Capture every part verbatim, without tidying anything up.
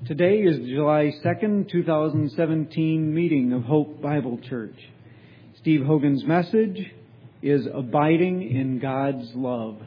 Today is July second, two thousand seventeen meeting of Hope Bible Church. Steve Hogan's message is Abiding in God's Love.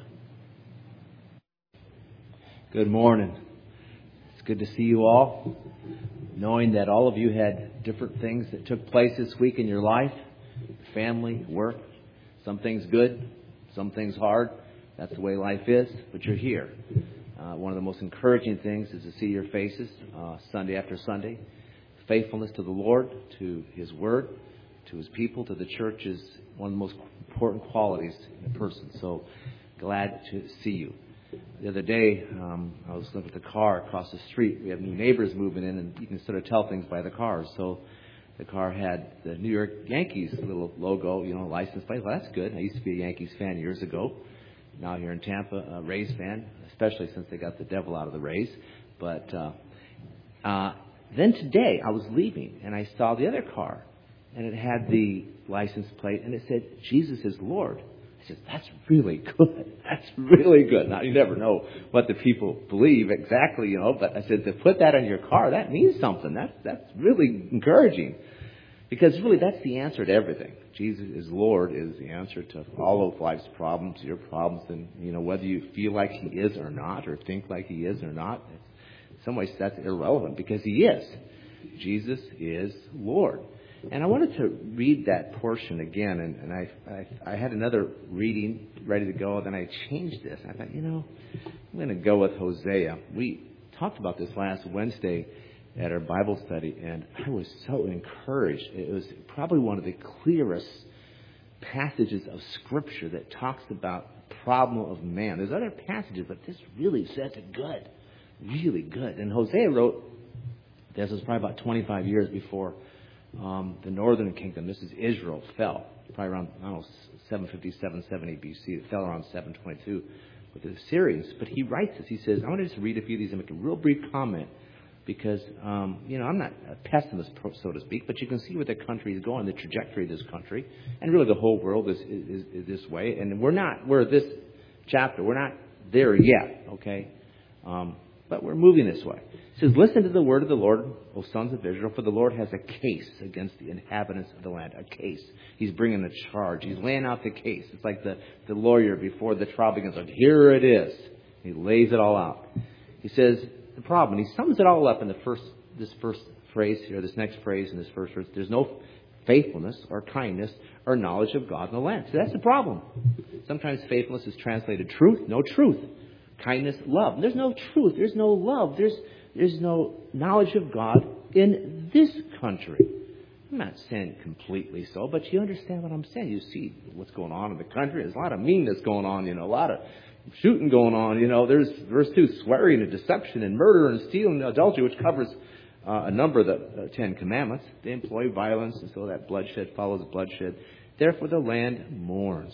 Good morning. It's good to see you all. Knowing that all of you had different things that took place this week in your life, family, work, some things good, some things hard. That's the way life is, but you're here. Uh, one of the most encouraging things is to see your faces uh, Sunday after Sunday. Faithfulness to the Lord, to His Word, to His people, to the church is one of the most important qualities in a person. So glad to see you. The other day, um, I was looking at the car across the street. We have new neighbors moving in, and you can sort of tell things by the cars. So the car had the New York Yankees little logo, you know, license plate. Well, that's good. I used to be a Yankees fan years ago. Now here in Tampa, a Rays fan, especially since they got the devil out of the Rays. But uh, uh, then today, I was leaving, and I saw the other car, and it had the license plate, and it said, Jesus is Lord. I said, that's really good. That's really good. Now, you never know what the people believe exactly, you know, but I said, to put that on your car, that means something. That's, that's really encouraging. Because really, that's the answer to everything. Jesus is Lord is the answer to all of life's problems, your problems, and, you know, whether you feel like He is or not, or think like He is or not, in some ways that's irrelevant, because He is. Jesus is Lord. And I wanted to read that portion again, and, and I, I I had another reading ready to go, then I changed this. I thought, you know, I'm going to go with Hosea. We talked about this last Wednesday at our Bible study, and I was so encouraged. It was probably one of the clearest passages of Scripture that talks about the problem of man. There's other passages, but this really says it good, really good. And Hosea wrote, this was probably about twenty-five years before um, the northern kingdom, this is Israel, fell. Probably around, I don't know, seven fifty-seven, seventy B C. It fell around seven twenty-two with the Assyrians. But he writes this. He says, I want to just read a few of these and make a real brief comment. Because, um, you know, I'm not a pessimist, so to speak, but you can see where the country is going, the trajectory of this country. And really the whole world is, is, is this way. And we're not, we're this chapter, we're not there yet, okay? Um, but we're moving this way. It says, listen to the word of the Lord, O sons of Israel, for the Lord has a case against the inhabitants of the land. A case. He's bringing a charge. He's laying out the case. It's like the, the lawyer before the trial begins. Like, here it is. He lays it all out. He says, the problem. And he sums it all up in the first, this first phrase here, this next phrase in this first verse. There's no faithfulness or kindness or knowledge of God in the land. So that's the problem. Sometimes faithfulness is translated truth, no truth. Kindness, love. And there's no truth. There's no love. There's, there's no knowledge of God in this country. I'm not saying completely so, but you understand what I'm saying. You see what's going on in the country. There's a lot of meanness going on, you know, a lot of shooting going on, you know. There's verse two, swearing and deception and murder and stealing and adultery, which covers uh, a number of the uh, Ten Commandments. They employ violence, and so that bloodshed follows bloodshed. Therefore, the land mourns.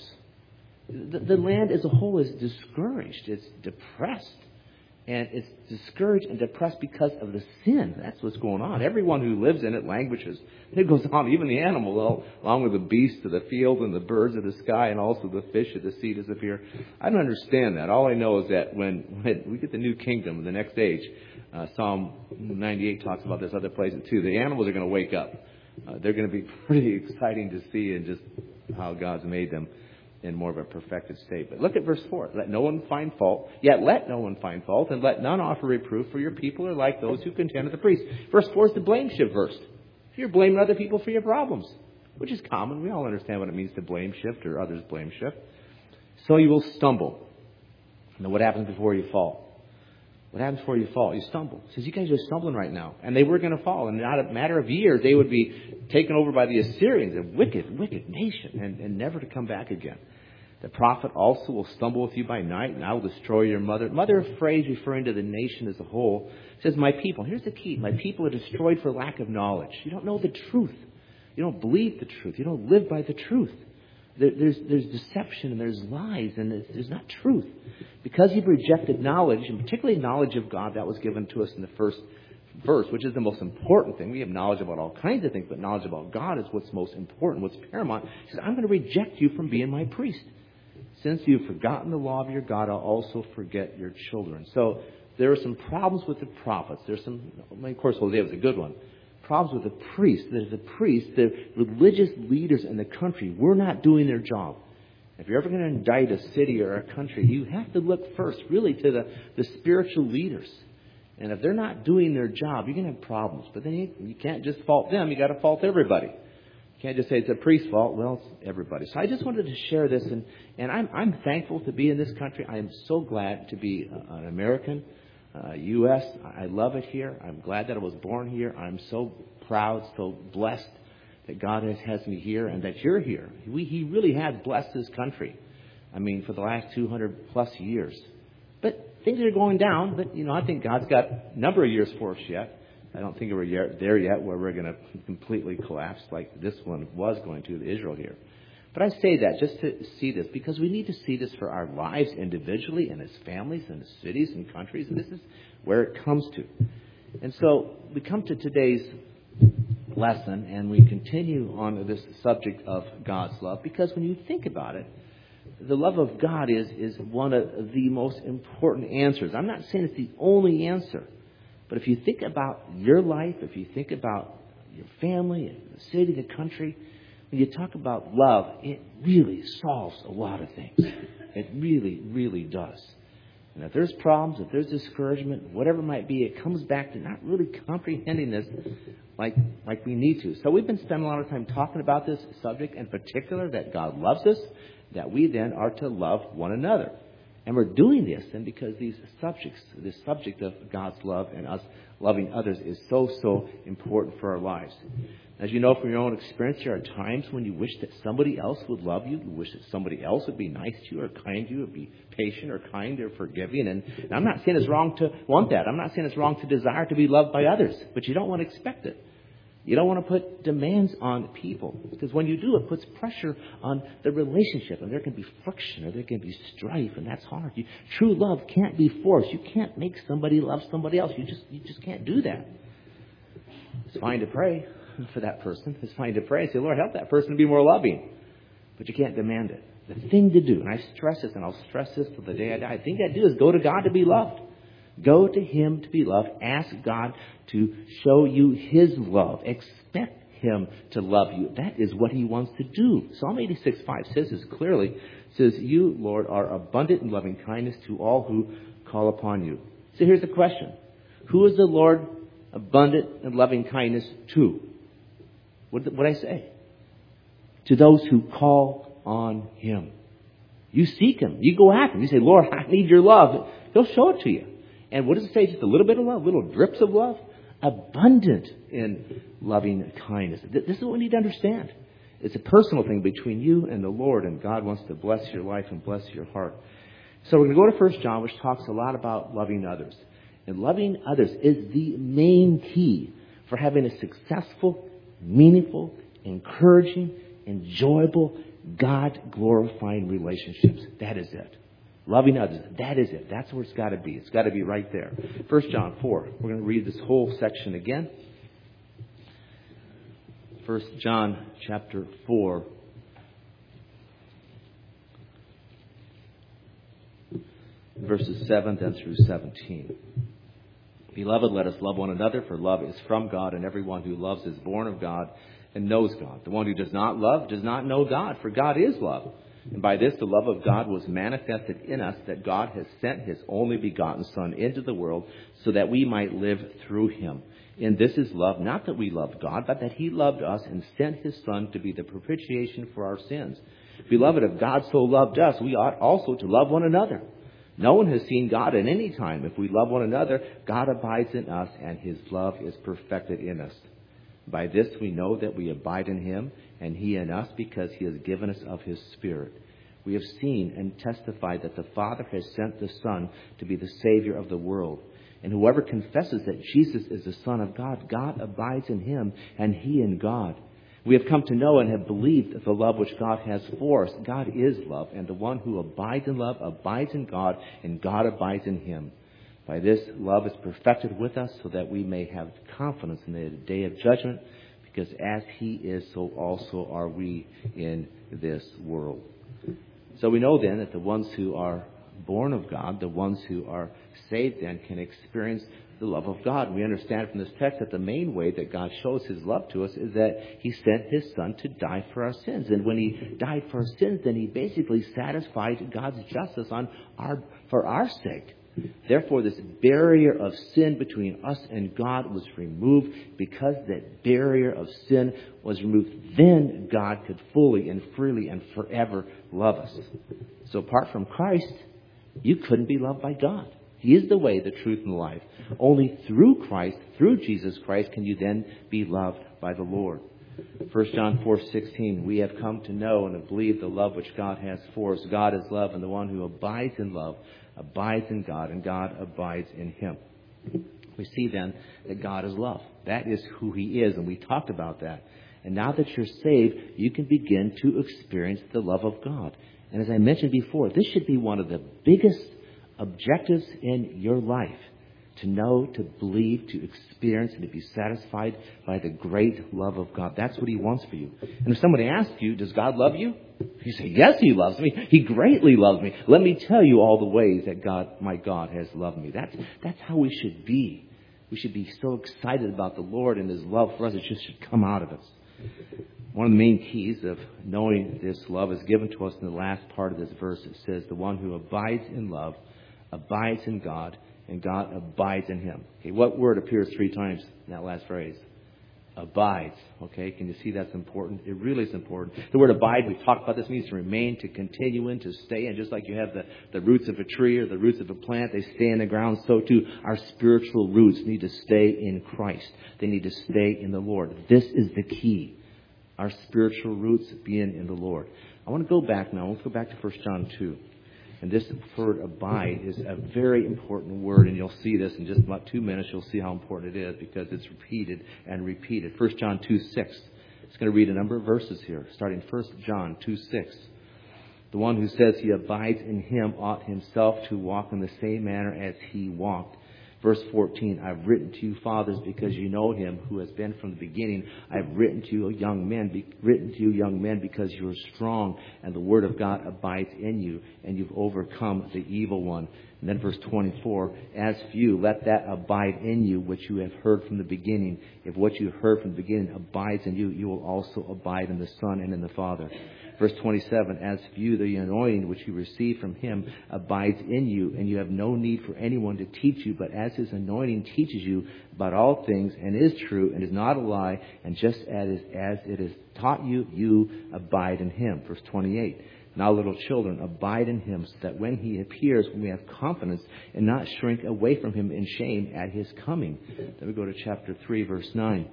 The, the land as a whole is discouraged. It's depressed. And it's discouraged and depressed because of the sin. That's what's going on. Everyone who lives in it languishes. It goes on. Even the animal, along with the beasts of the field and the birds of the sky and also the fish of the sea disappear. I don't understand that. All I know is that when, when we get the new kingdom, the next age, uh, Psalm ninety-eight talks about this, other places too. The animals are going to wake up. Uh, they're going to be pretty exciting to see and just how God's made them in more of a perfected state. But look at verse four. Let no one find fault, yet let no one find fault, and let none offer reproof, for your people are like those who contend with the priest. Verse four is the blame shift verse. You're blaming other people for your problems, which is common. We all understand what it means to blame shift or others blame shift. So you will stumble. Now what happens before you fall? What happens before you fall? You stumble. He says, you guys are stumbling right now. And they were going to fall. And in a matter of years, they would be taken over by the Assyrians, a wicked, wicked nation, and, and never to come back again. The prophet also will stumble with you by night, and I will destroy your mother. Mother phrase referring to the nation as a whole. It says, my people. Here's the key. My people are destroyed for lack of knowledge. You don't know the truth. You don't believe the truth. You don't live by the truth. There, there's, there's deception and there's lies and there's, there's not truth. Because you've rejected knowledge, and particularly knowledge of God that was given to us in the first verse, which is the most important thing. We have knowledge about all kinds of things, but knowledge about God is what's most important, what's paramount. He says, I'm going to reject you from being my priest. Since you've forgotten the law of your God, I'll also forget your children. So There are some problems with the prophets. There's some, of course, Hosea was a good one. Problems with the priests. There's the priests, the religious leaders in the country were not doing their job. If you're ever going to indict a city or a country, you have to look first, really, to the, the spiritual leaders. And if they're not doing their job, you're going to have problems. But then you, you can't just fault them. You got to fault everybody. You can't just say it's a priest's fault. Well, it's everybody. So I just wanted to share this, and, and I'm, I'm thankful to be in this country. I am so glad to be an American, uh, U S I love it here. I'm glad that I was born here. I'm so proud, so blessed that God has, has me here and that you're here. We, he really has blessed this country. I mean, for the last two hundred plus years. But things are going down. But, you know, I think God's got a number of years for us yet. I don't think we're there yet where we're going to completely collapse like this one was going to, Israel here. But I say that just to see this because we need to see this for our lives individually and as families and as cities and countries. And this is where it comes to. And so we come to today's lesson and we continue on this subject of God's love because when you think about it, the love of God is, is one of the most important answers. I'm not saying it's the only answer, but if you think about your life, if you think about your family, the city, the country, when you talk about love, it really solves a lot of things. It really, really does. And if there's problems, if there's discouragement, whatever it might be, it comes back to not really comprehending this like like we need to. So we've been spending a lot of time talking about this subject in particular, that God loves us, that we then are to love one another. And we're doing this then because these subjects, this subject of God's love and us loving others is so, so important for our lives. As you know from your own experience, there are times when you wish that somebody else would love you. You wish that somebody else would be nice to you or kind to you or be patient or kind or forgiving. And, and I'm not saying it's wrong to want that. I'm not saying it's wrong to desire to be loved by others. But you don't want to expect it. You don't want to put demands on people. Because when you do, it puts pressure on the relationship. And there can be friction or there can be strife. And that's hard. You, true love can't be forced. You can't make somebody love somebody else. You just, you just can't do that. It's fine to pray for that person. It's fine to pray and say, Lord, help that person to be more loving. But you can't demand it. The thing to do, and I stress this, and I'll stress this till the day I die, the thing I do is go to God to be loved. Go to Him to be loved. Ask God to show you His love. Expect Him to love you. That is what He wants to do. Psalm eighty-six five says this clearly. It says, you, Lord, are abundant in loving kindness to all who call upon you. So here's the question. Who is the Lord abundant in loving kindness to? What did I say? To those who call on Him. You seek Him. You go after Him. You say, Lord, I need your love. He'll show it to you. And what does it say? Just a little bit of love, little drips of love? Abundant in loving kindness. This is what we need to understand. It's a personal thing between you and the Lord, and God wants to bless your life and bless your heart. So we're going to go to First John, which talks a lot about loving others. And loving others is the main key for having a successful, meaningful, encouraging, enjoyable, God-glorifying relationships. That is it. Loving others. That is it. That's where it's got to be. It's got to be right there. First John four. We're going to read this whole section again. First John chapter four. Verses seven then through seventeen. Beloved, let us love one another, for love is from God, and everyone who loves is born of God and knows God. The one who does not love does not know God, for God is love. And by this the love of God was manifested in us, that God has sent His only begotten Son into the world so that we might live through Him. And this is love, not that we loved God, but that He loved us and sent His Son to be the propitiation for our sins. Beloved, if God so loved us, we ought also to love one another. No one has seen God at any time. If we love one another, God abides in us, and His love is perfected in us. By this we know that we abide in Him, and He in us, because He has given us of His Spirit. We have seen and testified that the Father has sent the Son to be the Savior of the world. And whoever confesses that Jesus is the Son of God, God abides in Him, and He in God. We have come to know and have believed the love which God has for us. God is love, and the one who abides in love abides in God, and God abides in him. By this, love is perfected with us, so that we may have confidence in the day of judgment, because as He is, so also are we in this world. So we know then that the ones who are born of God, the ones who are saved then, can experience the love of God. We understand from this text that the main way that God shows his love to us is that he sent his son to die for our sins. And when he died for our sins, then he basically satisfied God's justice on our for our sake. Therefore, this barrier of sin between us and God was removed. Because that barrier of sin was removed, then God could fully and freely and forever love us. So apart from Christ, you couldn't be loved by God. He is the way, the truth, and the life. Only through Christ, through Jesus Christ, can you then be loved by the Lord. First John four sixteen, we have come to know and to believe the love which God has for us. God is love, and the one who abides in love abides in God, and God abides in him. We see then that God is love. That is who he is, and we talked about that. And now that you're saved, you can begin to experience the love of God. And as I mentioned before, this should be one of the biggest objectives in your life. To know, to believe, to experience, and to be satisfied by the great love of God. That's what he wants for you. And if somebody asks you, does God love you? You say, yes, he loves me. He greatly loves me. Let me tell you all the ways that God, my God, has loved me. That's, that's how we should be. We should be so excited about the Lord and his love for us. It just should come out of us. One of the main keys of knowing this love is given to us in the last part of this verse. It says, the one who abides in love abides in God, and God abides in him. Okay, what word appears three times in that last phrase? Abides. Okay, can you see that's important? It really is important. The word abide, we've talked about this, means to remain, to continue in, to stay in. Just like you have the, the roots of a tree or the roots of a plant, they stay in the ground. So too, our spiritual roots need to stay in Christ. They need to stay in the Lord. This is the key. Our spiritual roots being in the Lord. I want to go back now. Let's go back to First John two. And this word abide is a very important word, and you'll see this in just about two minutes. You'll see how important it is because it's repeated and repeated. First John two six. It's going to read a number of verses here, starting First John two six. The one who says he abides in him ought himself to walk in the same manner as he walked. Verse fourteen, I've written to you, fathers, because you know him who has been from the beginning. I've written to you, young men, be, written to you, young men, because you are strong, and the word of God abides in you, and you've overcome the evil one. And then verse twenty-four, as for you, let that abide in you, which you have heard from the beginning. If what you heard from the beginning abides in you, you will also abide in the Son and in the Father. Verse twenty-seven, as for you, the anointing which you receive from him abides in you, and you have no need for anyone to teach you, but as his anointing teaches you about all things, and is true, and is not a lie, and just as, as it is taught you, you abide in him. Verse twenty-eight, now little children, abide in him, so that when he appears, we have confidence, and not shrink away from him in shame at his coming. Then we go to chapter three, verse nine.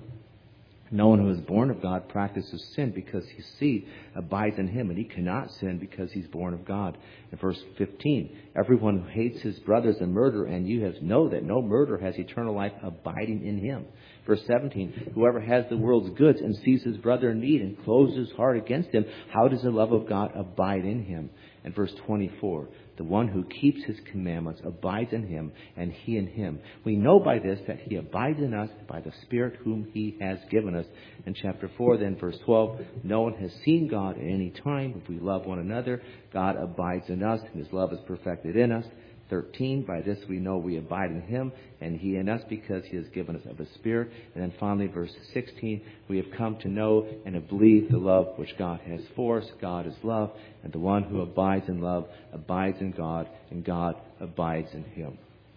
No one who is born of God practices sin because his seed abides in him, and he cannot sin because he's born of God. In verse fifteen, everyone who hates his brother is a murderer, and you have know that no murderer has eternal life abiding in him. Verse seventeen, whoever has the world's goods and sees his brother in need and closes his heart against him, how does the love of God abide in him? And verse twenty-four, the one who keeps his commandments abides in him, and he in him. We know by this that he abides in us by the Spirit whom he has given us. In chapter four, then verse twelve, no one has seen God at any time. If we love one another, God abides in us, and his love is perfected in us. thirteen, by this we know we abide in him, and he in us, because he has given us of his Spirit. And then finally, verse sixteen, we have come to know and have believed the love which God has for us. God is love, and the one who abides in love abides in God, and God abides in him.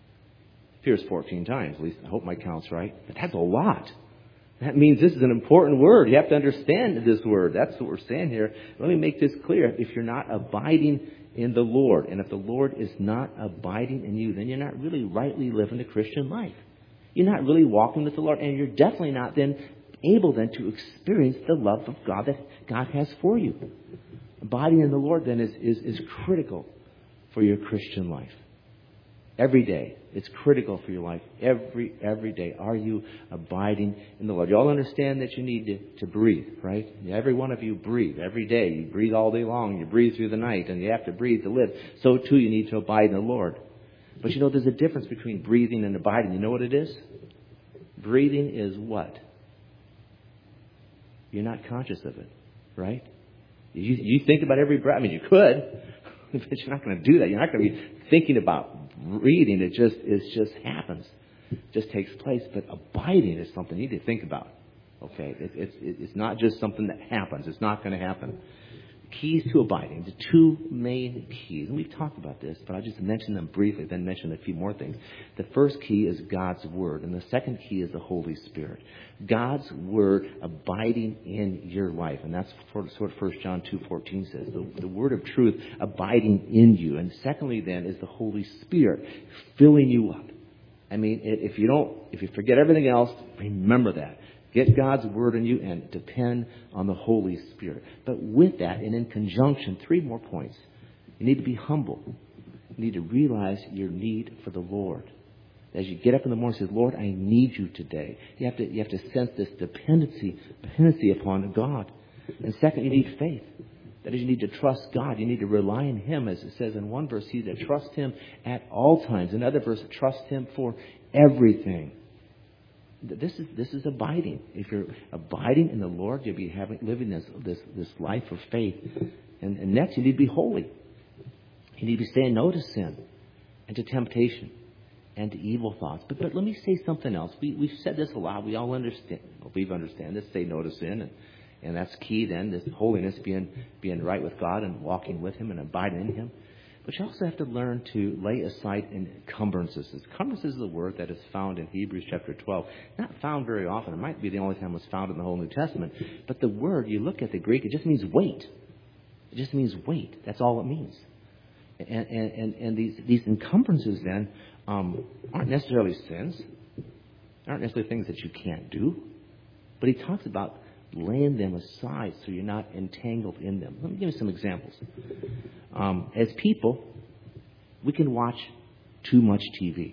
It appears fourteen times, at least I hope my count's right, but that's a lot. That means this is an important word. You have to understand this word. That's what we're saying here. Let me make this clear. If you're not abiding in the Lord, and if the Lord is not abiding in you, then you're not really rightly living the Christian life. You're not really walking with the Lord, and you're definitely not then able then to experience the love of God that God has for you. Abiding in the Lord then is, is, is critical for your Christian life. Every day. It's critical for your life. Every, every day. Are you abiding in the Lord? You all understand that you need to, to breathe, right? Every one of you breathe every day. You breathe all day long. You breathe through the night, and you have to breathe to live. So too you need to abide in the Lord. But you know, there's a difference between breathing and abiding. You know what it is? Breathing is what? You're not conscious of it, right? You, you think about every breath. I mean, you could, but you're not going to do that. You're not going to be thinking about reading, it just it just happens. It just takes place. But abiding is something you need to think about. Okay? It, it's it's not just something that happens. It's not going to happen. Keys to abiding. The two main keys. And we've talked about this, but I'll just mention them briefly, then mention a few more things. The first key is God's Word, and the second key is the Holy Spirit. God's Word abiding in your life. And that's what First John two fourteen says. The, the Word of truth abiding in you. And secondly then is the Holy Spirit filling you up. I mean, if you don't, if you forget everything else, remember that. Get God's Word in you and depend on the Holy Spirit. But with that, and in conjunction, three more points. You need to be humble. You need to realize your need for the Lord. As you get up in the morning and say, Lord, I need you today. You have to, you have to sense this dependency, dependency upon God. And second, you need faith. That is, you need to trust God. You need to rely on Him. As it says in one verse, you need to trust Him at all times. Another verse, trust Him for everything. This is this is abiding. If you're abiding in the Lord, you'll be having living this this this life of faith. And, and next, you need to be holy. You need to be saying no to sin and to temptation and to evil thoughts. But but let me say something else. We we've said this a lot. We all understand. We understand this. Say no to sin, and and that's key. Then this holiness, being being right with God and walking with Him and abiding in Him. But you also have to learn to lay aside encumbrances. Encumbrances is a word that is found in Hebrews chapter twelve. Not found very often. It might be the only time it's found in the whole New Testament. But the word, you look at the Greek, it just means weight. It just means weight. That's all it means. And and, and, and these, these encumbrances then um, aren't necessarily sins. Aren't necessarily things that you can't do. But he talks about laying them aside so you're not entangled in them. Let me give you some examples. Um, as people, we can watch too much T V.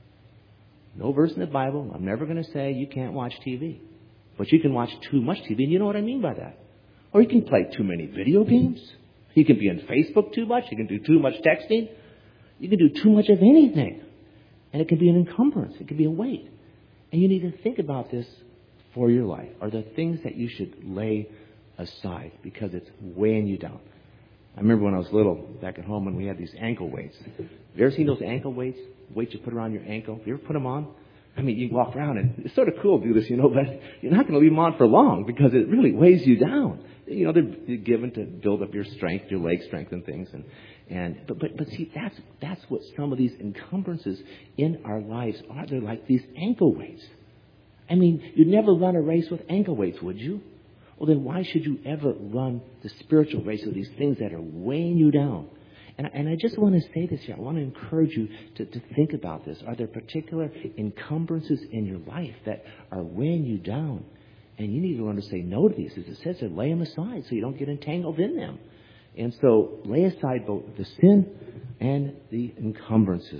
No verse in the Bible. I'm never going to say you can't watch T V. But you can watch too much T V, and you know what I mean by that. Or you can play too many video games. You can be on Facebook too much. You can do too much texting. You can do too much of anything. And it can be an encumbrance. It can be a weight. And you need to think about this for your life. Are there things that you should lay aside because it's weighing you down? I remember when I was little, back at home, when we had these ankle weights. Have you ever seen those ankle weights? Weights you put around your ankle? Have you ever put them on? I mean, you can walk around, and it's sort of cool to do this, you know, but you're not going to leave them on for long because it really weighs you down. You know, they're given to build up your strength, your leg strength and things. And, and but, but, but see, that's, that's what some of these encumbrances in our lives are. They're like these ankle weights. I mean, you'd never run a race with ankle weights, would you? Well, then why should you ever run the spiritual race with these things that are weighing you down? And, and I just want to say this here. I want to encourage you to, to think about this. Are there particular encumbrances in your life that are weighing you down? And you need to learn to say no to these. As it says, lay them aside so you don't get entangled in them. And so lay aside both the sin and the encumbrances.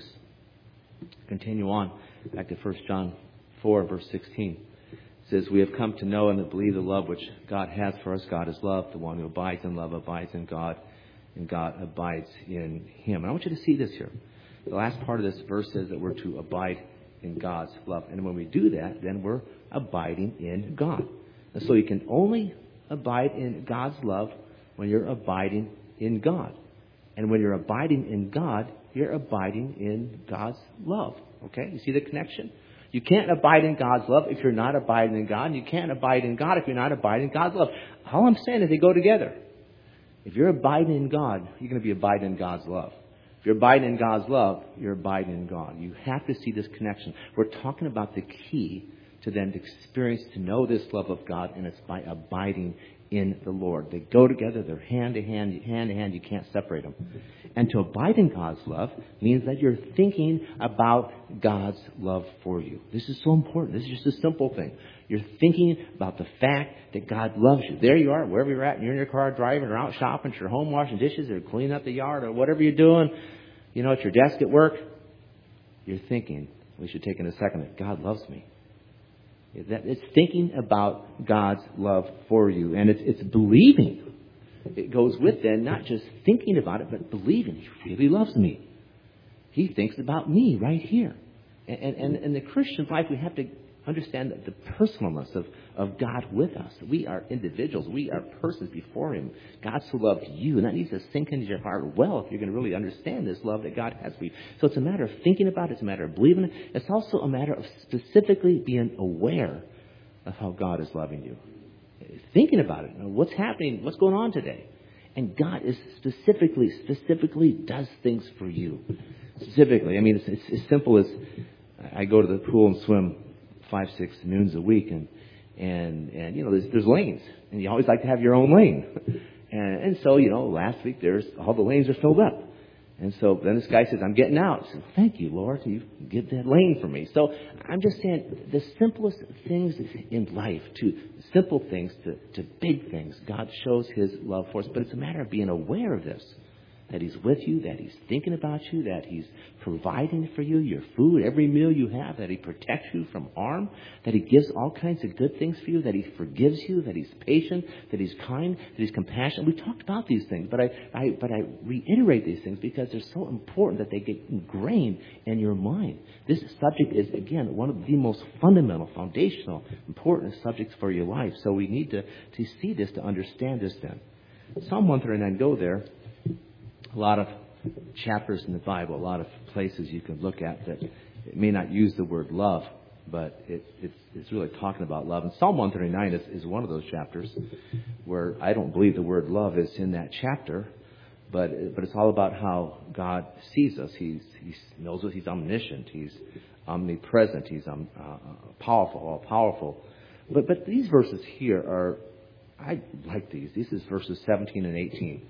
Continue on back to First John four, verse sixteen. It says, we have come to know and to believe the love which God has for us. God is love. The one who abides in love abides in God, and God abides in him. And I want you to see this here. The last part of this verse says that we're to abide in God's love. And when we do that, then we're abiding in God. And so you can only abide in God's love when you're abiding in God. And when you're abiding in God, you're abiding in God's love. Okay? You see the connection? You can't abide in God's love if you're not abiding in God. And you can't abide in God if you're not abiding in God's love. All I'm saying is they go together. If you're abiding in God, you're going to be abiding in God's love. If you're abiding in God's love, you're abiding in God. You have to see this connection. We're talking about the key to then experience, to know this love of God, and it's by abiding in the Lord. They go together. They're hand to hand, hand to hand. You can't separate them. And to abide in God's love means that you're thinking about God's love for you. This is so important. This is just a simple thing. You're thinking about the fact that God loves you. There you are, wherever you're at, and you're in your car driving or out shopping, or home washing dishes or cleaning up the yard or whatever you're doing, you know, at your desk at work. You're thinking, we should take in a second, that God loves me. It's thinking about God's love for you. And it's, it's believing. It goes with then, not just thinking about it, but believing. He really loves me. He thinks about me right here. And in and, and the Christian life, we have to understand the personalness of, of God with us. We are individuals. We are persons before Him. God so loved you, and that needs to sink into your heart well if you're going to really understand this love that God has for you. So it's a matter of thinking about it. It's a matter of believing it. It's also a matter of specifically being aware of how God is loving you. Thinking about it. What's happening? What's going on today? And God is specifically, specifically does things for you. Specifically. I mean, it's, it's as simple as I go to the pool and swim five, six noons a week, and and and you know, there's there's lanes, and you always like to have your own lane, and and so you know, last week there's all the lanes are filled up, and so then this guy says, "I'm getting out." I said, "Thank you, Lord, you give that lane for me." So I'm just saying, the simplest things in life, to simple things to to big things, God shows His love for us, but it's a matter of being aware of this. That He's with you, that He's thinking about you, that He's providing for you your food, every meal you have, that He protects you from harm, that He gives all kinds of good things for you, that He forgives you, that He's patient, that He's kind, that He's compassionate. We talked about these things, but I, I, but I reiterate these things because they're so important that they get ingrained in your mind. This subject is, again, one of the most fundamental, foundational, important subjects for your life. So we need to, to see this, to understand this then. Psalm one thirty-nine, go there. A lot of chapters in the Bible, a lot of places you can look at that it may not use the word love, but it, it's, it's really talking about love. And Psalm one thirty-nine is, is one of those chapters where I don't believe the word love is in that chapter, but but it's all about how God sees us. He's, he knows us. He's omniscient. He's omnipresent. He's um, uh, powerful, all powerful. But but these verses here are, I like these. This is verses seventeen and eighteen.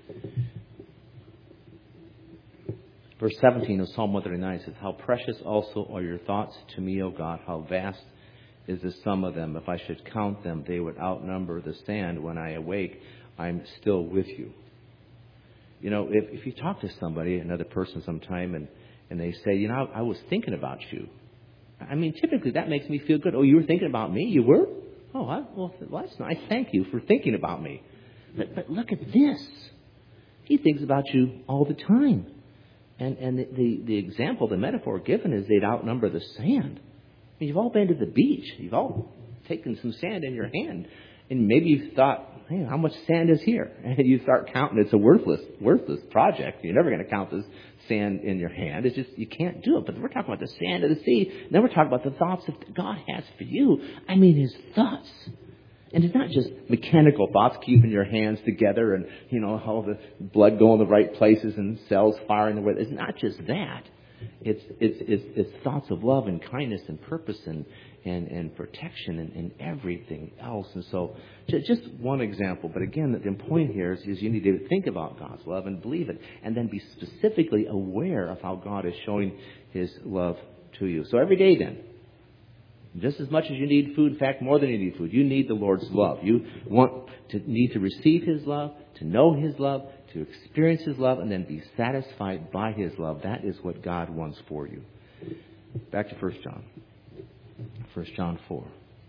Verse seventeen of Psalm one thirty-nine says, "How precious also are your thoughts to me, O God. How vast is the sum of them. If I should count them, they would outnumber the sand. When I awake, I'm still with you." You know, if, if you talk to somebody, another person sometime, and, and they say, you know, I, I was thinking about you. I mean, typically that makes me feel good. Oh, you were thinking about me? You were? Oh, I, well, that's nice. Thank you for thinking about me. But, but look at this. He thinks about you all the time. And and the, the, the example, the metaphor given is they'd outnumber the sand. I mean, you've all been to the beach. You've all taken some sand in your hand. And maybe you've thought, hey, how much sand is here? And you start counting. It's a worthless, worthless project. You're never going to count this sand in your hand. It's just, you can't do it. But we're talking about the sand of the sea. And then we're talking about the thoughts that God has for you. I mean, His thoughts. And it's not just mechanical thoughts, keeping your hands together and, you know, all the blood going the right places and cells firing the way. It's not just that. It's it's it's, it's thoughts of love and kindness and purpose and and, and protection and, and everything else. And so just one example. But again, the point here is, is you need to think about God's love and believe it. And then be specifically aware of how God is showing His love to you. So every day then, just as much as you need food, in fact, more than you need food, you need the Lord's love. You want to need to receive His love, to know His love, to experience His love, and then be satisfied by His love. That is what God wants for you. Back to First John. First John four.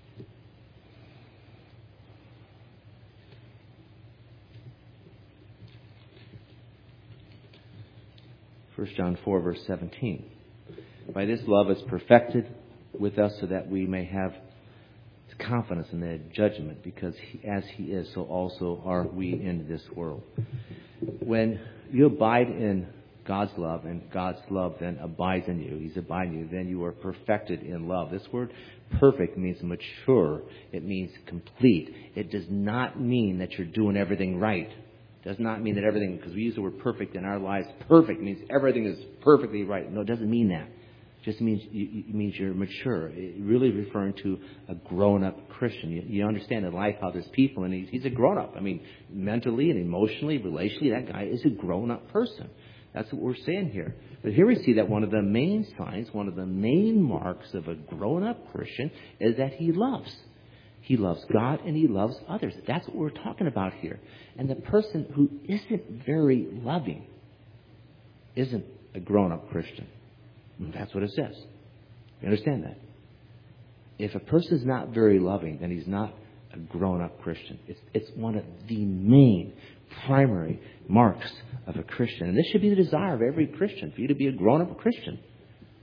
First John four, verse seventeen. By this love is perfected with us, so that we may have confidence in the judgment, because he, as He is, so also are we in this world. When you abide in God's love, and God's love then abides in you, He's abiding in you, then you are perfected in love. This word perfect means mature. It means complete. It does not mean that you're doing everything right. It does not mean that everything, because we use the word perfect in our lives, perfect means everything is perfectly right. No, it doesn't mean that. Just means you, it means you're mature. It really referring to a grown-up Christian. You, you understand in life how there's people, and he's, he's a grown-up. I mean, mentally and emotionally, relationally, that guy is a grown-up person. That's what we're saying here. But here we see that one of the main signs, one of the main marks of a grown-up Christian is that he loves. He loves God and he loves others. That's what we're talking about here. And the person who isn't very loving isn't a grown-up Christian. That's what it says. You understand that? If a person is not very loving, then he's not a grown-up Christian. It's, it's one of the main, primary marks of a Christian. And this should be the desire of every Christian, for you to be a grown-up Christian.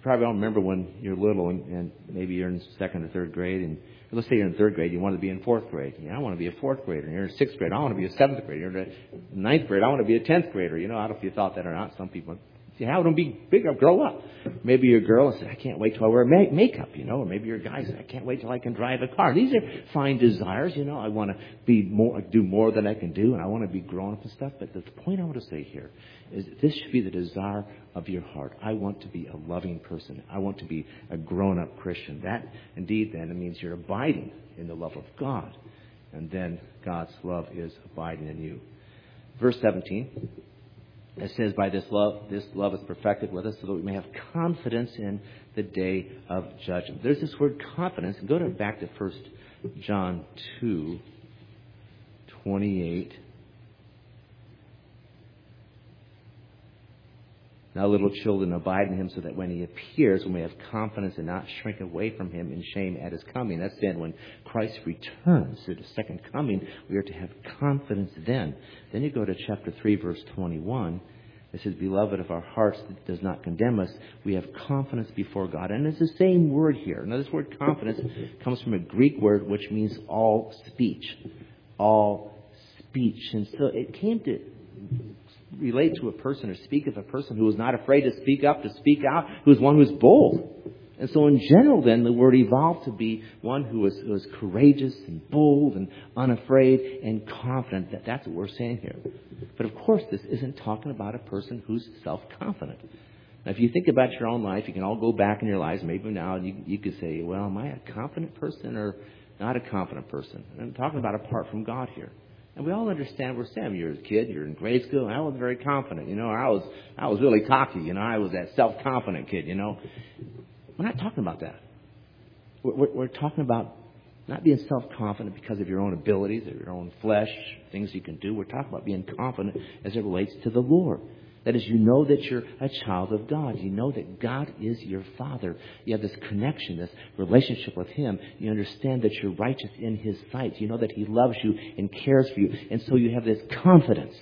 probably don't remember when you're little and, and maybe you're in second or third grade, and let's say you're in third grade, you want to be in fourth grade. You know, I want to be a fourth grader. You're in sixth grade, I want to be a seventh grader. You're in ninth grade, I want to be a tenth grader. You know, I don't know if you thought that or not. Some people say, how don't be bigger, grow up. Maybe you're a girl and say, I can't wait till I wear ma- makeup, you know, or maybe you're a guy and say, I can't wait till I can drive a car. These are fine desires, you know. I want to be more, do more than I can do, and I want to be grown up and stuff. But the point I want to say here is that this should be the desire of your heart. I want to be a loving person. I want to be a grown-up Christian. That, indeed, then, it means you're abiding in the love of God. And then God's love is abiding in you. Verse seventeen, it says, by this love, this love is perfected with us so that we may have confidence in the day of judgment. There's this word confidence. And go to, back to First John two twenty-eight. Now, little children, abide in him so that when he appears, we may have confidence and not shrink away from him in shame at his coming. That's then when Christ returns at his second coming, we are to have confidence then. Then you go to chapter three, verse twenty-one. It says, beloved, if our hearts does not condemn us, we have confidence before God. And it's the same word here. Now, this word confidence comes from a Greek word which means all speech. All speech. And so it came to relate to a person or speak of a person who is not afraid to speak up, to speak out, who is one who is bold. And so in general then, the word evolved to be one who is, who is courageous and bold and unafraid and confident. That, that's what we're saying here. But of course, this isn't talking about a person who's self-confident. Now, if you think about your own life, you can all go back in your lives, maybe now, and you, you could say, well, am I a confident person or not a confident person? And I'm talking about apart from God here. And we all understand where Sam, you're a kid, you're in grade school, and I was very confident. You know, I was I was really cocky. You know, I was that self-confident kid, you know. We're not talking about that. We're, we're, we're talking about not being self-confident because of your own abilities or your own flesh, things you can do. We're talking about being confident as it relates to the Lord. That is, you know that you're a child of God. You know that God is your Father. You have this connection, this relationship with Him. You understand that you're righteous in His sight. You know that He loves you and cares for you. And so you have this confidence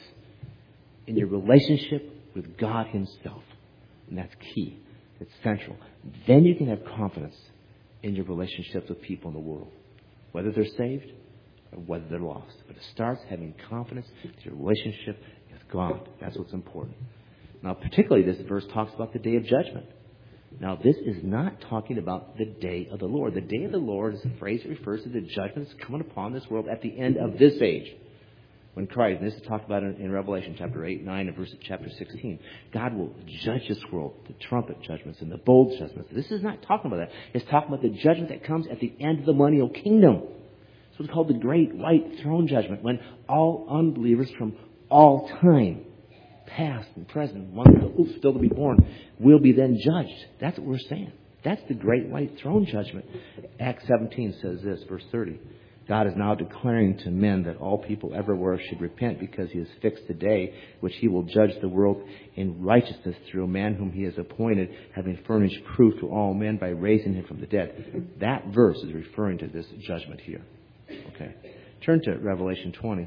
in your relationship with God Himself. And that's key. It's central. Then you can have confidence in your relationships with people in the world, whether they're saved or whether they're lost. But it starts having confidence in your relationship with God. That's what's important. Now, particularly this verse talks about the day of judgment. Now, this is not talking about the day of the Lord. The day of the Lord is a phrase that refers to the judgment that's coming upon this world at the end of this age. When Christ, and this is talked about in, in Revelation chapter eight, nine, and verse chapter sixteen, God will judge this world, the trumpet judgments and the bowl judgments. This is not talking about that. It's talking about the judgment that comes at the end of the millennial kingdom. It's what's called the great white throne judgment, when all unbelievers from all time, past and present, one still to be born, will be then judged. That's what we're saying. That's the great white throne judgment. Acts seventeen says this, verse thirty. God is now declaring to men that all people everywhere should repent, because He has fixed the day which He will judge the world in righteousness through a man whom He has appointed, having furnished proof to all men by raising Him from the dead. That verse is referring to this judgment here. Okay. Turn to Revelation twenty.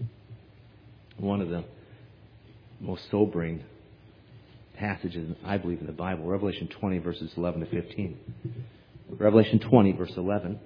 One of the most sobering passages, I believe, in the Bible. Revelation twenty, verses eleven to fifteen. Revelation twenty, verse eleven.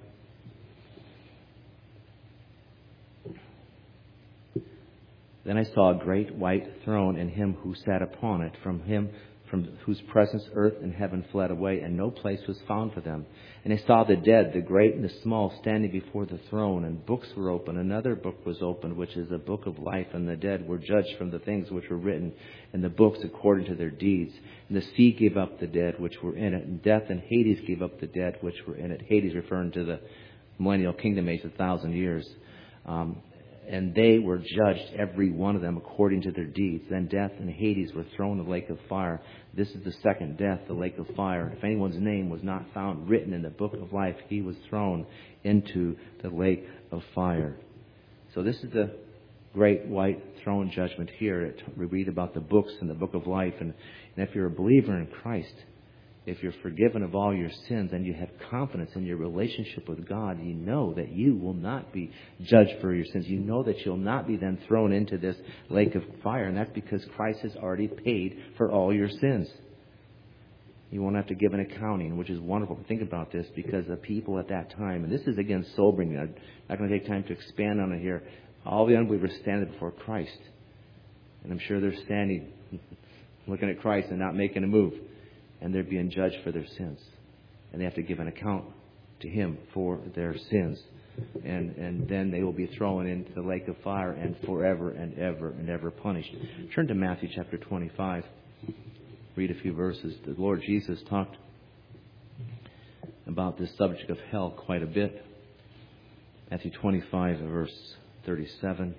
Then I saw a great white throne and Him who sat upon it. From Him, from whose presence earth and heaven fled away, and no place was found for them. And I saw the dead, the great and the small, standing before the throne, and books were opened. Another book was opened, which is the book of life, and the dead were judged from the things which were written in the books according to their deeds. And the sea gave up the dead which were in it, and death and Hades gave up the dead which were in it. Hades referring to the millennial kingdom age, a thousand years. Um, And they were judged, every one of them, according to their deeds. Then death and Hades were thrown in the lake of fire. This is the second death, the lake of fire. If anyone's name was not found written in the book of life, he was thrown into the lake of fire. So this is the great white throne judgment here. We read about the books in the book of life. And, and if you're a believer in Christ, if you're forgiven of all your sins and you have confidence in your relationship with God, you know that you will not be judged for your sins. You know that you'll not be then thrown into this lake of fire. And that's because Christ has already paid for all your sins. You won't have to give an accounting, which is wonderful. Think about this, because the people at that time, and this is, again, sobering. I'm not going to take time to expand on it here. All the unbelievers standing before Christ. And I'm sure they're standing, looking at Christ and not making a move. And they're being judged for their sins. And they have to give an account to Him for their sins. And and then they will be thrown into the lake of fire and forever and ever and ever punished. Turn to Matthew chapter twenty-five. Read a few verses. The Lord Jesus talked about this subject of hell quite a bit. Matthew twenty-five, verse thirty-seven.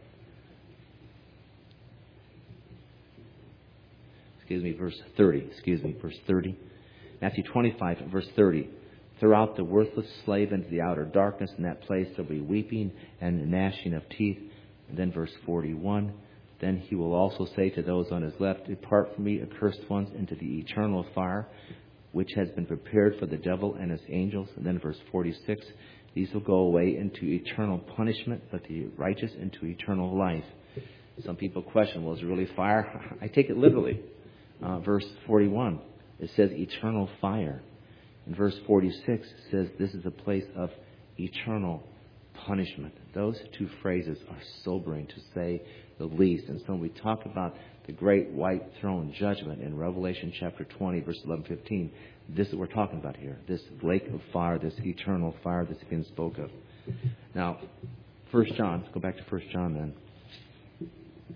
Excuse me, verse thirty. Excuse me, verse thirty. Matthew twenty-five, verse thirty. Throw out the worthless slave into the outer darkness. In that place there will be weeping and gnashing of teeth. And then verse forty-one. Then He will also say to those on His left, Depart from me, accursed ones, into the eternal fire, which has been prepared for the devil and his angels. And then verse forty-six. These will go away into eternal punishment, but the righteous into eternal life. Some people question, well, is it really fire? I take it literally. Uh, verse forty-one, it says eternal fire. In verse forty-six, it says this is a place of eternal punishment. Those two phrases are sobering, to say the least. And so when we talk about the great white throne judgment in Revelation chapter twenty, verse eleven, fifteen, this is what we're talking about here. This lake of fire, this eternal fire that's been spoke of. Now, First John, let's go back to First John then.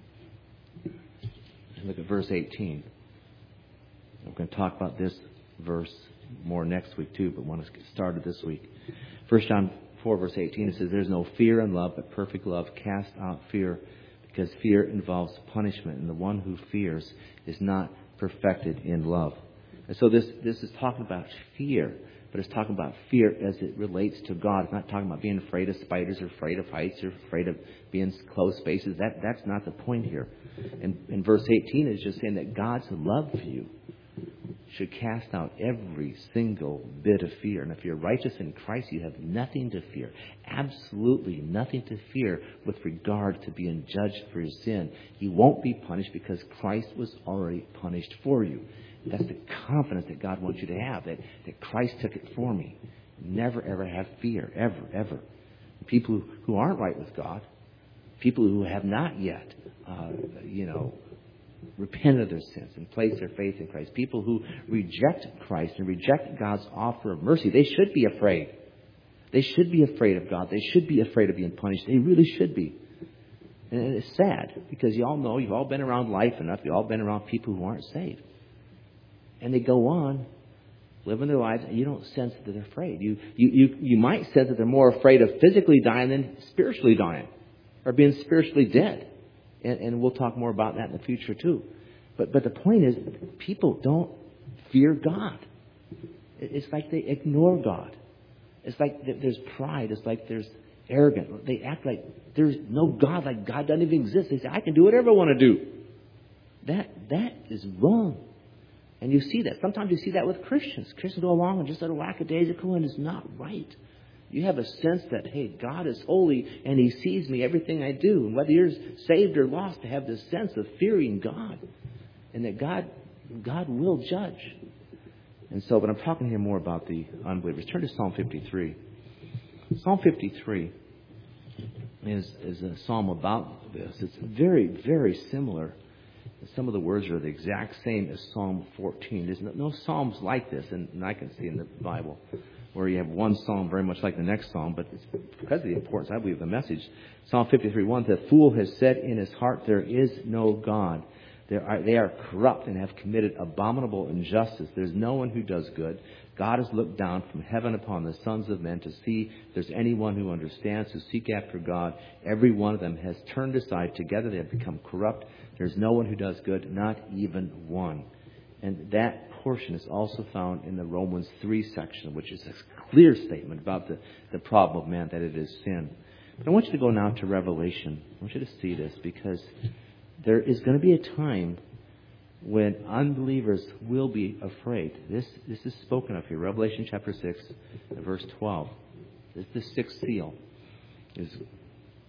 Look at verse eighteen. We're going to talk about this verse more next week too, but want to get started this week. First John four, verse eighteen, it says, There's no fear in love, but perfect love casts out fear, because fear involves punishment, and the one who fears is not perfected in love. And so this, this is talking about fear, but it's talking about fear as it relates to God. It's not talking about being afraid of spiders or afraid of heights or afraid of being in closed spaces. That, that's not the point here. And, and verse eighteen is just saying that God's love for you should cast out every single bit of fear. And if you're righteous in Christ, you have nothing to fear. Absolutely nothing to fear with regard to being judged for your sin. You won't be punished because Christ was already punished for you. That's the confidence that God wants you to have, that, that Christ took it for me. Never, ever have fear, ever, ever. People who, who aren't right with God, people who have not yet, uh, you know, repent of their sins and place their faith in Christ. People who reject Christ and reject God's offer of mercy, they should be afraid. They should be afraid of God. They should be afraid of being punished. They really should be. And it's sad, because you all know, you've all been around life enough, you've all been around people who aren't saved. And they go on living their lives, and you don't sense that they're afraid. You, you, you, you might sense that they're more afraid of physically dying than spiritually dying, or being spiritually dead. And, and we'll talk more about that in the future too. But but the point is, people don't fear God. It's like they ignore God. It's like there's pride. It's like there's arrogance. They act like there's no God, like God doesn't even exist. They say, I can do whatever I want to do. That that is wrong. And you see that. Sometimes you see that with Christians. Christians go along and just sort of lackadaisical, and it's not right. You have a sense that, hey, God is holy and He sees me, everything I do. And whether you're saved or lost, to have this sense of fearing God. And that God God will judge. And so, but I'm talking here more about the unbelievers. Turn to Psalm fifty-three. Psalm fifty-three is, is a psalm about this. It's very, very similar. Some of the words are the exact same as Psalm fourteen. There's no, no psalms like this, and, and I can see in the Bible, where you have one psalm very much like the next psalm, but it's because of the importance, I believe, of the message. Psalm fifty-three, one, the fool has said in his heart, there is no God. They are, they are corrupt and have committed abominable injustice. There's no one who does good. God has looked down from heaven upon the sons of men to see if there's anyone who understands, who seek after God. Every one of them has turned aside. Together they have become corrupt. There's no one who does good, not even one. And that portion is also found in the Romans three section, which is a clear statement about the, the problem of man, that it is sin. But I want you to go now to Revelation. I want you to see this, because there is going to be a time when unbelievers will be afraid. This this is spoken of here. Revelation chapter six, verse twelve. This is the sixth seal. Is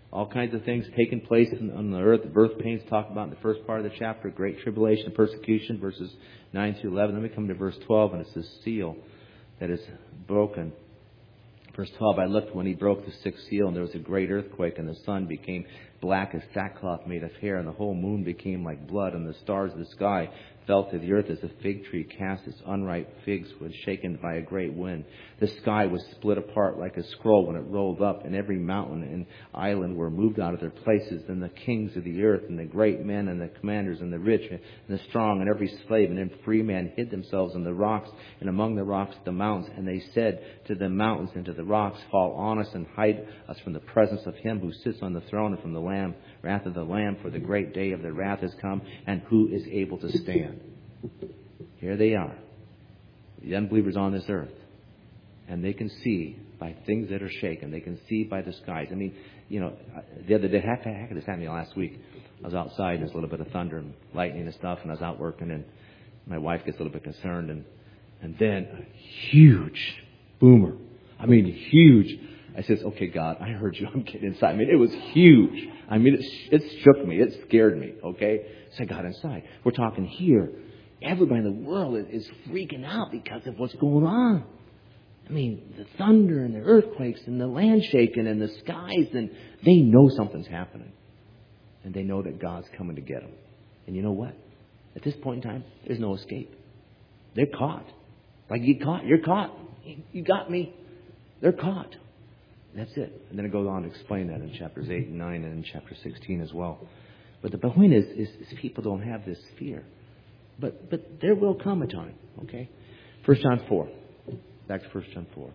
All kinds of things taking place on the earth. The birth pains talked about in the first part of the chapter. Great tribulation and persecution, verses nine through eleven. Then we come to verse twelve, and it's this seal that is broken. Verse twelve, I looked when he broke the sixth seal, and there was a great earthquake, and the sun became black as sackcloth made of hair, and the whole moon became like blood, and the stars of the sky fell to the earth as a fig tree cast its unripe figs when shaken by a great wind. The sky was split apart like a scroll when it rolled up, and every mountain and island were moved out of their places. Then the kings of the earth, and the great men, and the commanders, and the rich, and the strong, and every slave and free man hid themselves in the rocks, and among the rocks the mountains. And they said to the mountains and to the rocks, fall on us and hide us from the presence of him who sits on the throne and from the Lamb, wrath of the Lamb, for the great day of their wrath has come, and who is able to stand? Here they are, the unbelievers on this earth, and they can see by things that are shaken. They can see by the skies. I mean, you know, the other day, heck, heck, this happened last week. I was outside, and there's a little bit of thunder and lightning and stuff, and I was out working, and my wife gets a little bit concerned, and and then a huge boomer. I mean, huge. I says, okay, God, I heard you. I'm getting inside. I mean, it was huge. I mean, it, it shook me. It scared me, okay? So I got inside. We're talking here. Everybody in the world is, is freaking out because of what's going on. I mean, the thunder and the earthquakes and the land shaking and the skies, and they know something's happening. And they know that God's coming to get them. And you know what? At this point in time, there's no escape. They're caught. Like, you caught. You're caught. You got me. They're caught. That's it. And then it goes on to explain that in chapters eight and nine and in chapter sixteen as well. But the point is, is, is people don't have this fear. But but there will come a time, okay? First John four. Back to First John four.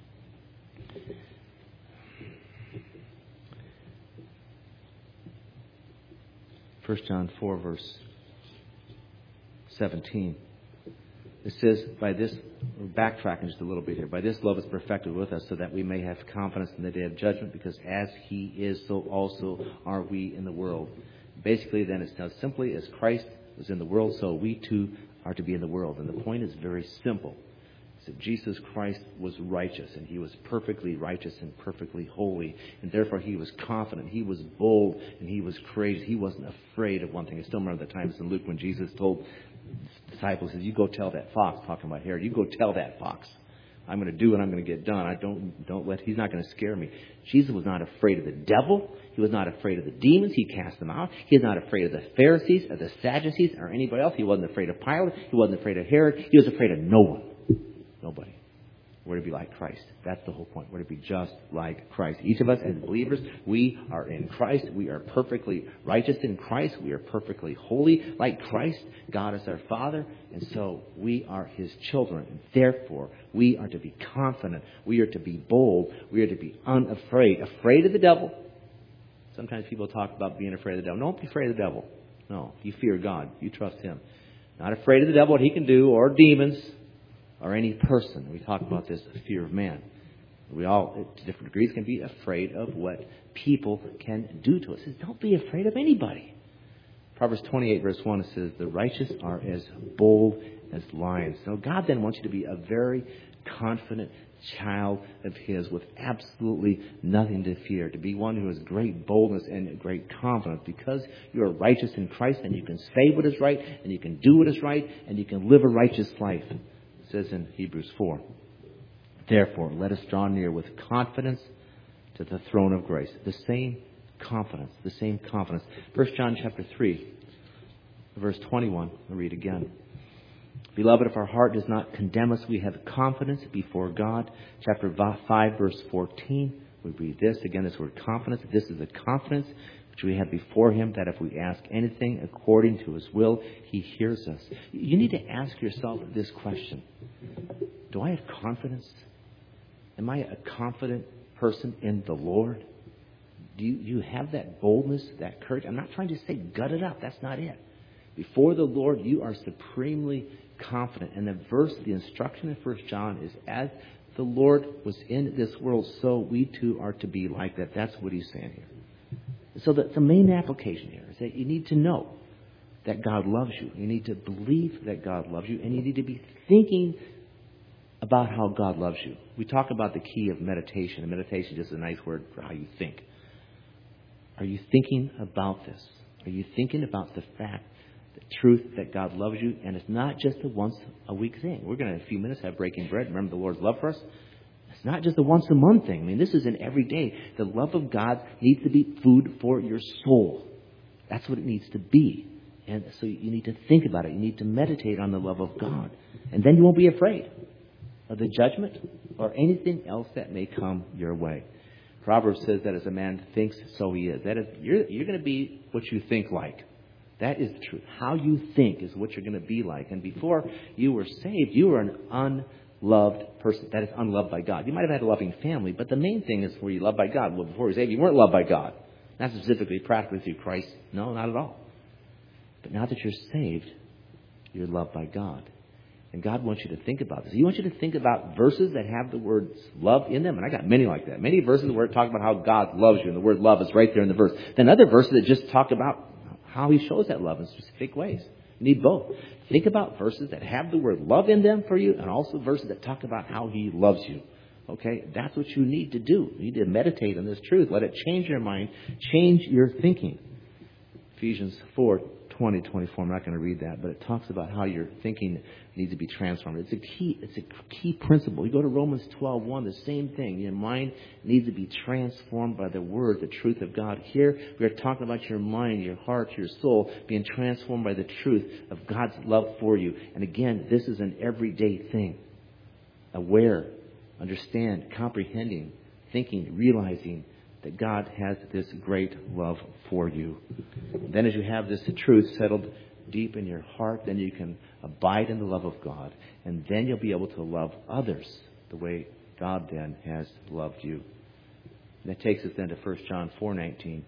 First John four, verse seventeen. It says, by this, we're backtracking just a little bit here, by this love is perfected with us so that we may have confidence in the day of judgment, because as he is, so also are we in the world. Basically, then, it's now simply as Christ was in the world, so we too are to be in the world. And the point is very simple. It's that Jesus Christ was righteous, and he was perfectly righteous and perfectly holy, and therefore he was confident, he was bold, and he was courageous. He wasn't afraid of one thing. I still remember the times in Luke when Jesus told his disciples, says, you go tell that fox, talking about Herod, you go tell that fox. I'm going to do what I'm going to get done. I don't, don't let, he's not going to scare me. Jesus was not afraid of the devil. He was not afraid of the demons. He cast them out. He was not afraid of the Pharisees or the Sadducees or anybody else. He wasn't afraid of Pilate. He wasn't afraid of Herod. He was afraid of no one. Nobody. We're to be like Christ. That's the whole point. We're to be just like Christ. Each of us as believers, we are in Christ. We are perfectly righteous in Christ. We are perfectly holy like Christ. God is our Father, and so we are His children. And therefore, we are to be confident. We are to be bold. We are to be unafraid. Afraid of the devil. Sometimes people talk about being afraid of the devil. Don't be afraid of the devil. No, you fear God. You trust Him. Not afraid of the devil, what he can do, or demons, or any person. We talk about this, the fear of man. We all, to different degrees, can be afraid of what people can do to us. It says, don't be afraid of anybody. Proverbs twenty-eight, verse one, it says, the righteous are as bold as lions. So God then wants you to be a very confident child of His with absolutely nothing to fear. To be one who has great boldness and great confidence because you are righteous in Christ, and you can say what is right, and you can do what is right, and you can live a righteous life. Says in Hebrews four, therefore, let us draw near with confidence to the throne of grace. The same confidence, the same confidence. First John chapter three, verse twenty-one, I'll read again. Beloved, if our heart does not condemn us, we have confidence before God. Chapter five, verse fourteen, we read this. Again, this word confidence. This is the confidence which we have before Him, that if we ask anything according to His will, He hears us. You need to ask yourself this question. Do I have confidence? Am I a confident person in the Lord? Do you, do you have that boldness, that courage? I'm not trying to say gut it up. That's not it. Before the Lord, you are supremely confident. And the verse, the instruction in First John is, as the Lord was in this world, so we too are to be like that. That's what He's saying here. So the, the main application here is that you need to know that God loves you. You need to believe that God loves you. And you need to be thinking about how God loves you. We talk about the key of meditation. And meditation is just a nice word for how you think. Are you thinking about this? Are you thinking about the fact, the truth that God loves you? And it's not just a once a week thing. We're going to, in a few minutes, have breaking bread. Remember the Lord's love for us? It's not just a once a month thing. I mean, this is an everyday. The love of God needs to be food for your soul. That's what it needs to be. And so you need to think about it. You need to meditate on the love of God. And then you won't be afraid of the judgment or anything else that may come your way. Proverbs says that as a man thinks, so he is. That is, you're, you're going to be what you think like. That is the truth. How you think is what you're going to be like. And before you were saved, you were an unloved person. That is unloved by God. You might have had a loving family, but the main thing is were you loved by God? Well, before you were saved, you weren't loved by God. Not specifically, practically through Christ. No, not at all. But now that you're saved, you're loved by God. And God wants you to think about this. He wants you to think about verses that have the words love in them. And I got many like that. Many verses where it talks about how God loves you. And the word love is right there in the verse. Then other verses that just talk about how He shows that love in specific ways. You need both. Think about verses that have the word love in them for you and also verses that talk about how He loves you. Okay? That's what you need to do. You need to meditate on this truth. Let it change your mind. Change your thinking. Ephesians four twenty, twenty-four. I'm not going to read that, but it talks about how your thinking needs to be transformed. It's a key, it's a key principle. You go to Romans twelve one, the same thing. Your mind needs to be transformed by the Word, the truth of God. Here, we are talking about your mind, your heart, your soul being transformed by the truth of God's love for you. And again, this is an everyday thing. Aware, understand, comprehending, thinking, realizing that God has this great love for you. Then as you have this truth settled deep in your heart, then you can abide in the love of God. And then you'll be able to love others the way God then has loved you. And that takes us then to First John four nineteen.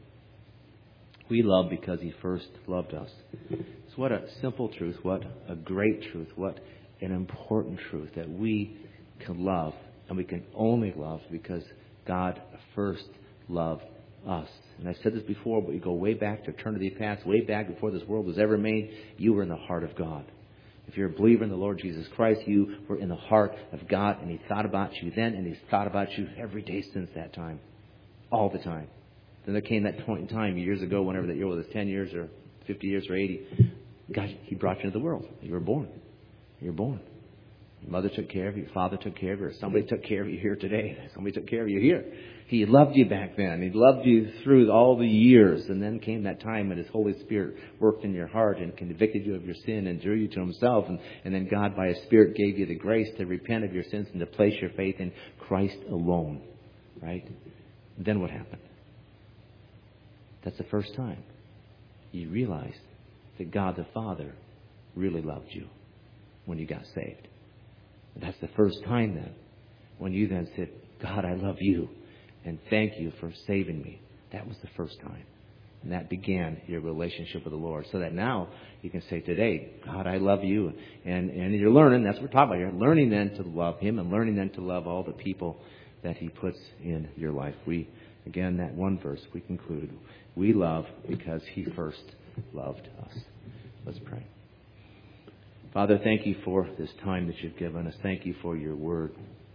We love because He first loved us. So what a simple truth, what a great truth, what an important truth that we can love. And we can only love because God first loved us. And I've said this before, but you go way back to eternity past, way back before this world was ever made, you were in the heart of God. If you're a believer in the Lord Jesus Christ, you were in the heart of God, and He thought about you then, and He's thought about you every day since that time. All the time. Then there came that point in time, years ago, whenever that year was, ten years or fifty years or eighty, God, He brought you into the world. You were born. You were born. Your mother took care of you. Your father took care of you. Or somebody took care of you here today. Somebody took care of you here. He loved you back then. He loved you through all the years. And then came that time when His Holy Spirit worked in your heart and convicted you of your sin and drew you to Himself. And, and then God, by His Spirit, gave you the grace to repent of your sins and to place your faith in Christ alone. Right? And then what happened? That's the first time you realized that God the Father really loved you when you got saved. That's the first time then, when you then said, God, I love you, and thank you for saving me. That was the first time. And that began your relationship with the Lord. So that now you can say today, God, I love you. And, and you're learning, that's what we're talking about. You're learning then to love Him and learning then to love all the people that He puts in your life. We, again, that one verse, we conclude, we love because He first loved us. Let's pray. Father, thank you for this time that you've given us. Thank you for your word.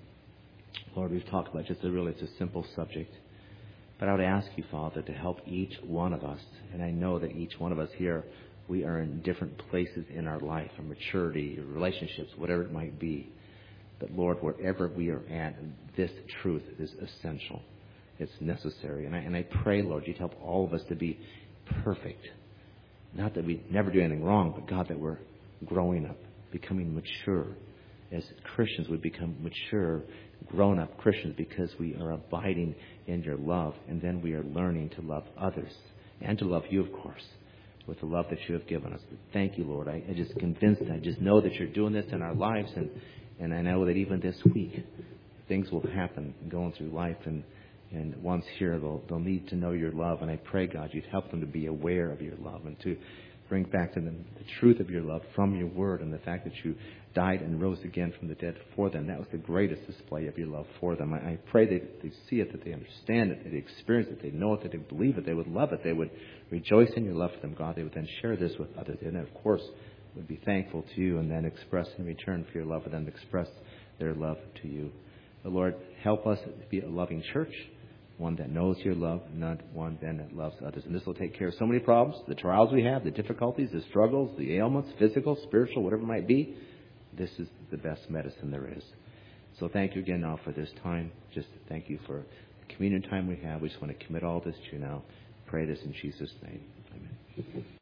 Lord, we've talked about just a really, it's a simple subject. But I would ask you, Father, to help each one of us. And I know that each one of us here, we are in different places in our life, our maturity, our relationships, whatever it might be. But Lord, wherever we are at, this truth is essential. It's necessary. And I, and I pray, Lord, you'd help all of us to be perfect. Not that we never do anything wrong, but God, that we're growing up, becoming mature. As Christians, we become mature, grown-up Christians because we are abiding in your love. And then we are learning to love others and to love you, of course, with the love that you have given us. But thank you, Lord. I, I just convinced, I just know that you're doing this in our lives. And, and I know that even this week, things will happen going through life. And, and once here, they'll, they'll need to know your love. And I pray, God, you'd help them to be aware of your love and to bring back to them the truth of your love from your word and the fact that you died and rose again from the dead for them. That was the greatest display of your love for them. I, I pray that they see it, that they understand it, that they experience it, they know it, that they believe it, they would love it, they would rejoice in your love for them, God. They would then share this with others. And then, of course, would be thankful to you and then express in return for your love for them to express their love to you. But Lord, help us to be a loving church. one that knows your love, not one then that loves others. And this will take care of so many problems, the trials we have, the difficulties, the struggles, the ailments, physical, spiritual, whatever it might be. This is the best medicine there is. So thank you again now for this time. Just thank you for the communion time we have. We just want to commit all this to you now. Pray this in Jesus' name. Amen.